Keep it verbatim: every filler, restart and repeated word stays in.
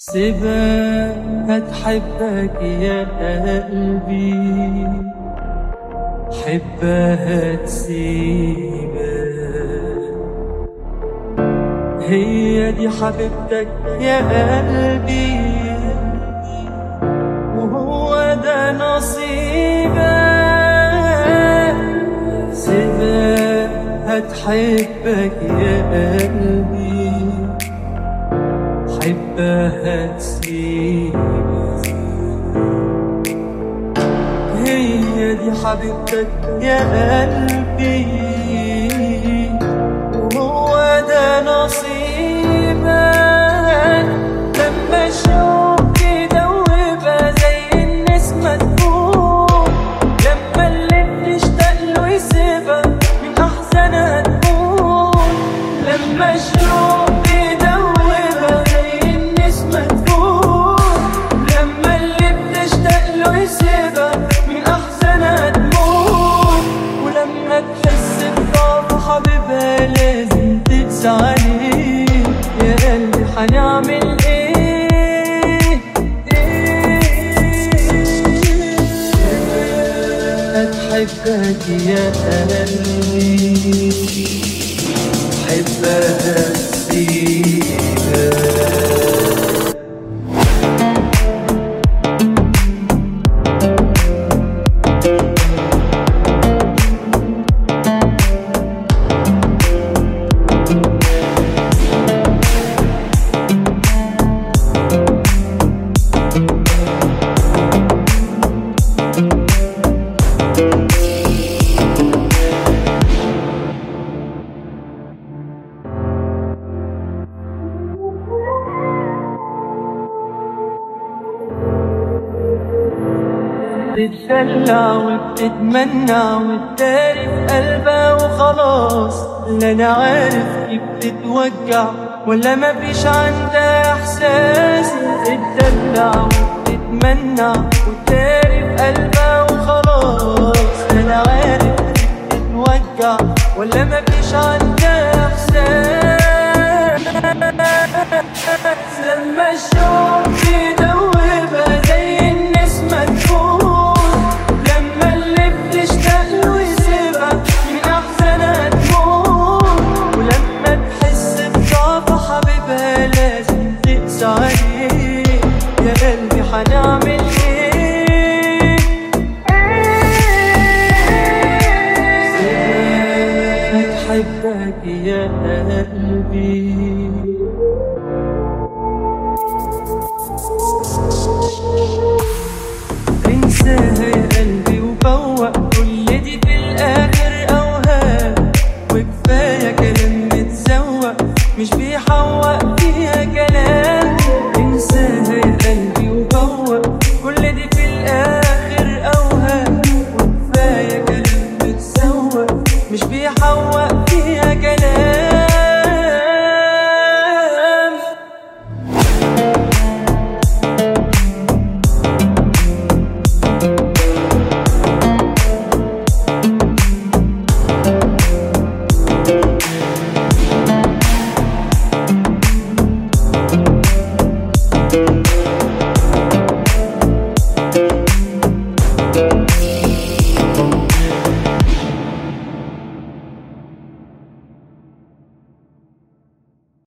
سيبها هتحبك يا قلبي، حبها تسيبها، هي دي حبيبتك يا قلبي، وهو ده نصيبك. سيبها هتحبك يا قلبي، حبها تسيبها، هي دي حبيبتك يا قلبي، وهو ده نصيبك. لما الشوق يدوبها زي النسمة تكون، لما اللي بتشتاق له يسيبها من أحزانها تكون، لما الشوق لازم تقسى عليه يا قلبي، حنعمل ايه؟ هتحبك يا قلبي، حبها تسيبها. بتدلع وبتتمنى وتداري في قلبها وخلاص، لا انا عارف كيف بتتوجع ولا مفيش عندها احساس. بتدلع وبتتمنى وتداري في قلبها وخلاص، لا انا عارف كيف بتتوجع ولا مفيش عندها احساس. لما الشوق يدوبها زي النسمة تكون، لما اللي بتشتاق له يسيبها من أحزانها تموت، ولما تحس بضعف حبيبها لازم تقسى عليه يا قلبي، حنعمل ايه؟ هتحبك يا قلبي،